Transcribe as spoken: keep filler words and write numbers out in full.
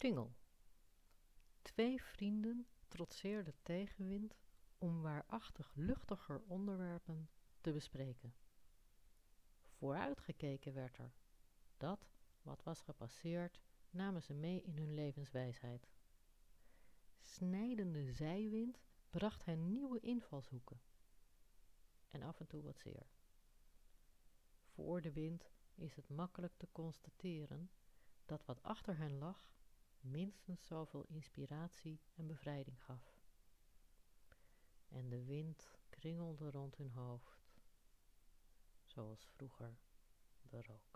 Kringel. Twee vrienden trotseerden tegenwind om waarachtig luchtiger onderwerpen te bespreken. Vooruitgekeken werd er. Dat, wat was gepasseerd, namen ze mee in hun levenswijsheid. Snijdende zijwind bracht hen nieuwe invalshoeken. En af en toe wat zeer. Voor de wind is het makkelijk te constateren dat wat achter hen lag minstens zoveel inspiratie en bevrijding gaf. En de wind kringelde rond hun hoofd, zoals vroeger de rook.